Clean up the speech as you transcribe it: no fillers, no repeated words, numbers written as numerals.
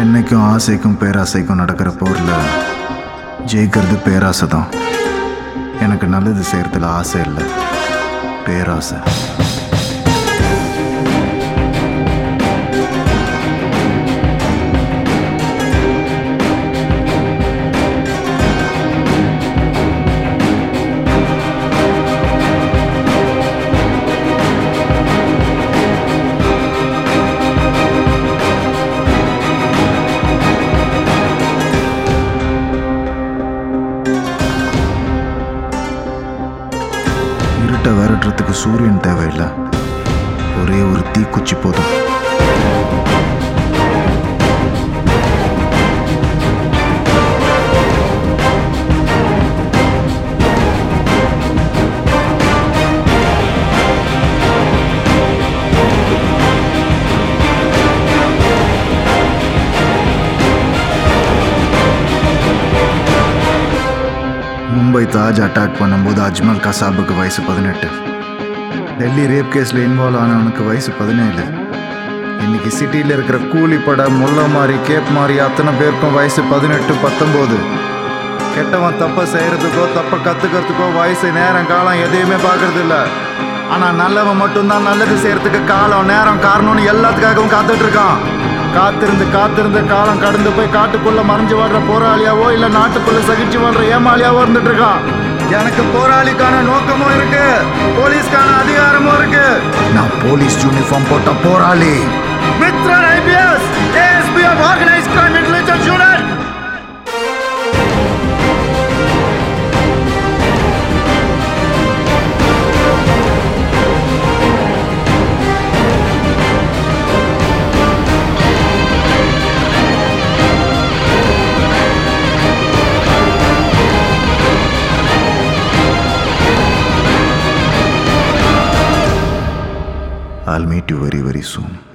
என்னைக்கும் ஆசைக்கும் பேராசைக்கும் நடக்கிற போரில் ஜெயிக்கிறது பேராசை தான். எனக்கு நல்லது செய்கிறதுல ஆசை இல்லை, பேராசை. இருட்டை விரட்டுறதுக்கு சூரியன் தேவையில்லை, ஒரே ஒரு தீக்குச்சி போதும். மும்பை தாஜ் அட்டாக் பண்ணும்போது அஜ்மல் கசாபுக்கு வயசு 18. டெல்லி ரேப் கேஸில் இன்வால்வ் ஆனவனுக்கு வயசு 17. இன்னைக்கு சிட்டியில் இருக்கிற கூலிப்படை, முல்லை மாதிரி, கேப் மாதிரி அத்தனை பேருக்கும் வயசு 18, 19. கெட்டவன் தப்பை செய்கிறதுக்கோ தப்பை கற்றுக்கிறதுக்கோ வயசு, நேரம், காலம் எதையுமே பார்க்கறது இல்லை. ஆனால் நல்லவன் மட்டும்தான் நல்லது செய்கிறதுக்கு காலம், நேரம், காரணம்னு எல்லாத்துக்காகவும் காத்துட்ருக்கான். காத்திருந்து காலம் கடந்து போய் காட்டுக்குள்ள மறைஞ்சு வாழ்ற போராளியாவோ இல்லை நாட்டுக்குள்ள சகிச்சு வாழ்ற ஏமாளியாவோ இருந்துட்டு இருக்கான். எனக்கு போராளிக்கான நோக்கமும் இருக்கு, போலீஸ்க்கான அதிகாரமும் இருக்கு. நான் போலீஸ் யூனிஃபார்ம் போட்ட போராளி. Mithran IPS, ASP of organised crime intelligence unit. I'll meet you very, very soon.